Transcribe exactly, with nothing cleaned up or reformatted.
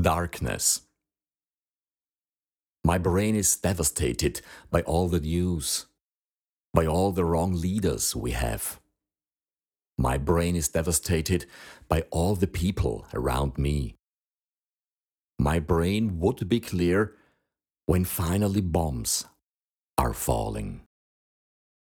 Darkness. My brain is devastated by all the news, by all the wrong leaders we have. My brain is devastated by all the people around me. My brain would be clear when finally bombs are falling.